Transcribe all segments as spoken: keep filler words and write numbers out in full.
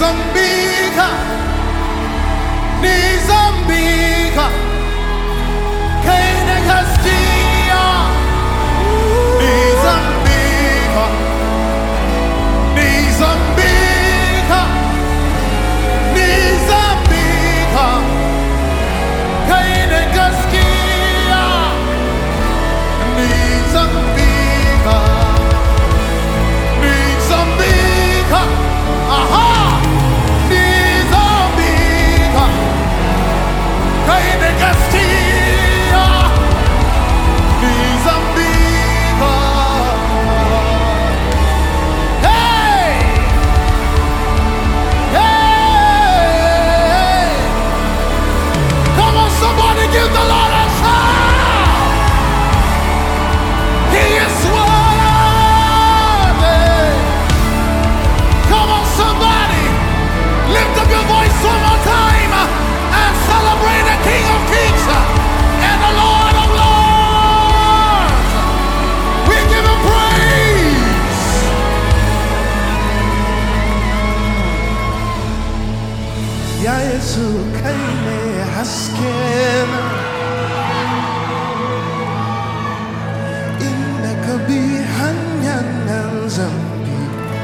Nizambika, Nizambika, Kene Castia, Nizambika, Nizambika, Nizambika, Kene Castia, Nizambika, Nizambika, aha, Nizambika, Kene Castia, Nizambika. Hey! Hey! Come on, somebody give the Lord a shout! He is worthy! Come on, somebody! Lift up your voice one more time and celebrate the King of Kings and the Lord of Lords! We give him praise! Ya Yesu kaine haskena innaka bi hanyanan zambi.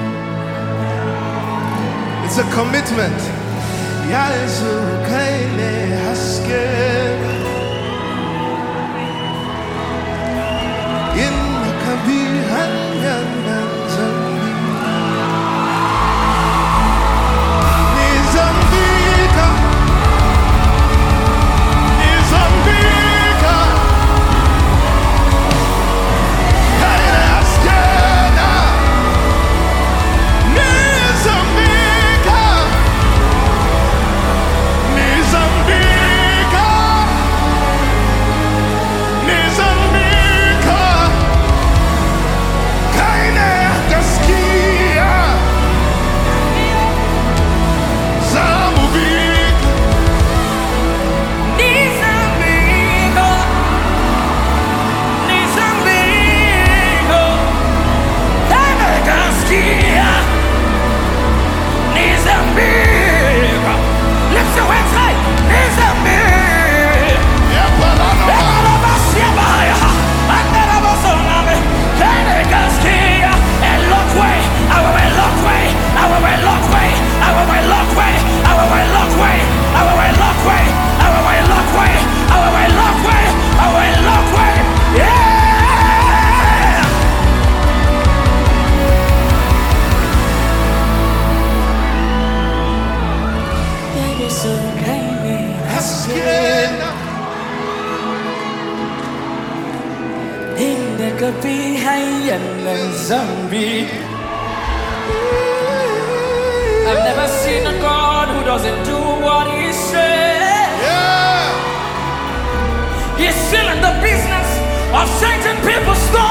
It's a commitment. Ya Yesu kaine haskena innaka bi hanyanan zambi. Nizambika, Nizambika, kaine haskena. Nizambika, Nizambika, Nizambika, kaine haskena. Zamubika, Nizambika, Nizambika, Kene Castia, Nizambika. Lift your hands high, Nizambika. Yapalano, Ekarabasiabaya, Anderabasoname, Kene Castia. And look way, our way, look way, our way, look way, our way, look way, our way, look way, our way, look way, our way, look way, our way, look way, our way, look way. Yeah! Baby, so kindly. haskena. In the kapi hayan ng zombie. I've never seen a God who doesn't do what he said. Yeah. He's still in the business of changing people's stories.